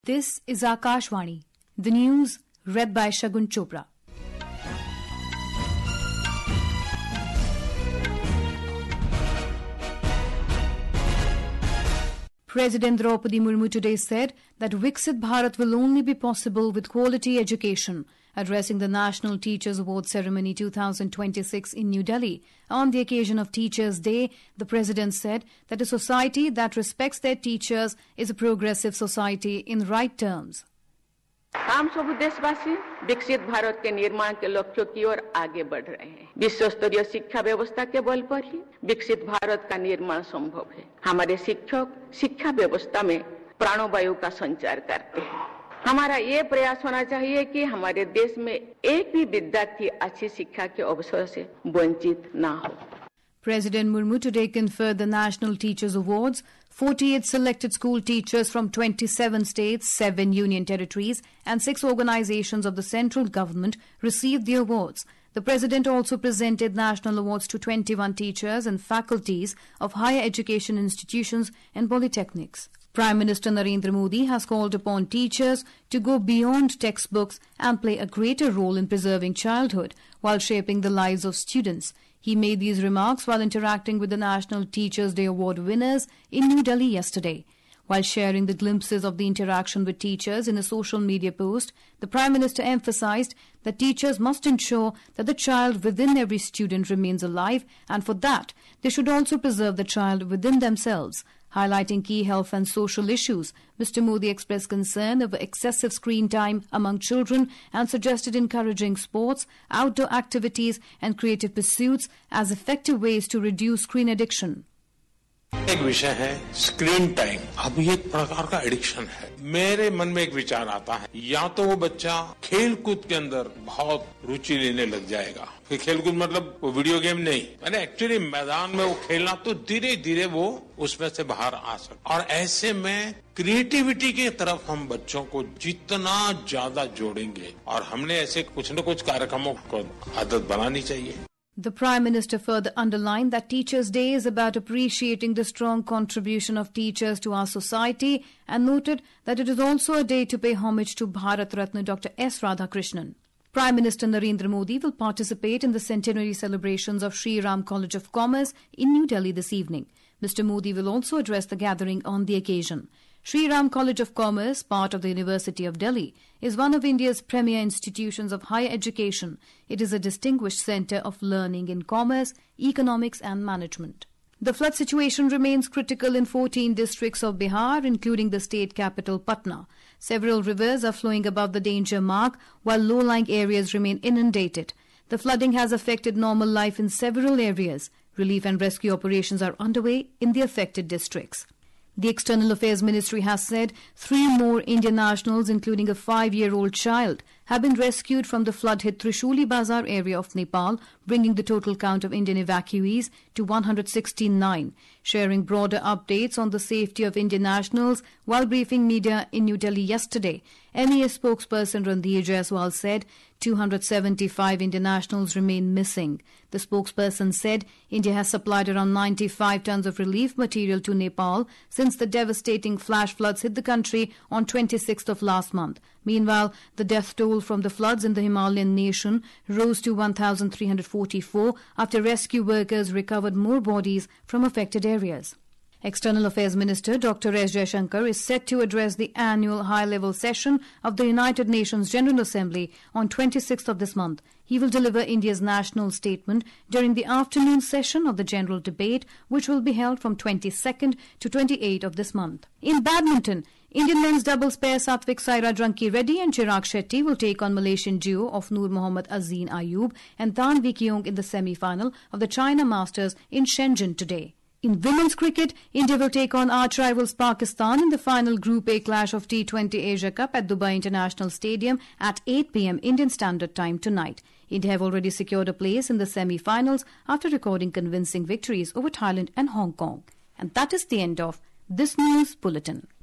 This is Akashvani, the news read by Shagun Chopra. President Draupadi Murmu today said that Viksit Bharat will only be possible with quality education. Addressing the National Teachers Award Ceremony 2026 in New Delhi on the occasion of Teachers' Day, the President said that a society that respects their teachers is a progressive society in right terms. हम सब देशवासी विकसित भारत के निर्माण के लक्ष्यों की ओर आगे बढ़ रहे हैं। विश्व स्तरीय शिक्षा व्यवस्था के बल पर ही विकसित भारत का निर्माण संभव है। हमारे शिक्षक शिक्षा व्यवस्था में प्राणवायु का संचार करते हैं। हमारा ये प्रयास होना चाहिए कि हमारे देश में एक भी विद्यार्थी अच्छी शिक्षा के अवसर से वंचित ना हो। President Murmu today conferred the National Teachers Awards. 48 selected school teachers from 27 states, 7 union territories and 6 organizations of the central government received the awards. The President also presented national awards to 21 teachers and faculties of higher education institutions and polytechnics. Prime Minister Narendra Modi has called upon teachers to go beyond textbooks and play a greater role in preserving childhood while shaping the lives of students. He made these remarks while interacting with the National Teachers' Day Award winners in New Delhi yesterday. While sharing the glimpses of the interaction with teachers in a social media post, the Prime Minister emphasized that teachers must ensure that the child within every student remains alive, and for that, they should also preserve the child within themselves. Highlighting key health and social issues, Mr. Modi expressed concern over excessive screen time among children and suggested encouraging sports, outdoor activities and creative pursuits as effective ways to reduce screen addiction. एक विषय है screen time. अब ये एक प्रकार का addiction है। मेरे मन में एक विचार आता है, या तो वो बच्चा खेल कूद के अंदर बहुत रुचि लेने लग जाएगा। फिर खेल कूद मतलब वो वीडियो गेम नहीं, मैंने एक्चुअली मैदान में वो खेलना, तो धीरे धीरे वो उसमें से बाहर आ सकता। और ऐसे में क्रिएटिविटी की तरफ हम बच्चों को जितना ज्यादा जोड़ेंगे, और हमने ऐसे कुछ न कुछ कार्यक्रमों को आदत बनानी चाहिए। The Prime Minister further underlined that Teachers' Day is about appreciating the strong contribution of teachers to our society and noted that it is also a day to pay homage to Bharat Ratna Dr. S. Radhakrishnan. Prime Minister Narendra Modi will participate in the centenary celebrations of Shri Ram College of Commerce in New Delhi this evening. Mr. Modi will also address the gathering on the occasion. Shri Ram College of Commerce, part of the University of Delhi, is one of India's premier institutions of higher education. It is a distinguished centre of learning in commerce, economics and management. The flood situation remains critical in 14 districts of Bihar, including the state capital Patna. Several rivers are flowing above the danger mark, while low-lying areas remain inundated. The flooding has affected normal life in several areas. Relief and rescue operations are underway in the affected districts. The External Affairs Ministry has said 3 more Indian nationals, including a 5-year-old child, have been rescued from the flood-hit Trishuli Bazar area of Nepal, bringing the total count of Indian evacuees to 169. Sharing broader updates on the safety of Indian nationals while briefing media in New Delhi yesterday, MEA spokesperson Randhir Jaiswal said 275 Indian nationals remain missing. The spokesperson said India has supplied around 95 tons of relief material to Nepal since the devastating flash floods hit the country on 26th of last month. Meanwhile, the death toll from the floods in the Himalayan nation rose to 1,344 after rescue workers recovered more bodies from affected areas. External Affairs Minister Dr. S. Jaishankar is set to address the annual high-level session of the United Nations General Assembly on 26th of this month. He will deliver India's national statement during the afternoon session of the general debate, which will be held from 22nd to 28th of this month. In badminton, Indian men's doubles pair Satvik Sairaj Ranki Reddy and Chirag Shetty will take on Malaysian duo of Noor Mohammad Azeen Ayub and Tanvi Keong in the semi-final of the China Masters in Shenzhen today. In women's cricket, India will take on arch rivals Pakistan in the final Group A clash of T20 Asia Cup at Dubai International Stadium at 8 p.m. Indian Standard Time tonight. India have already secured a place in the semi-finals after recording convincing victories over Thailand and Hong Kong. And that is the end of this news bulletin.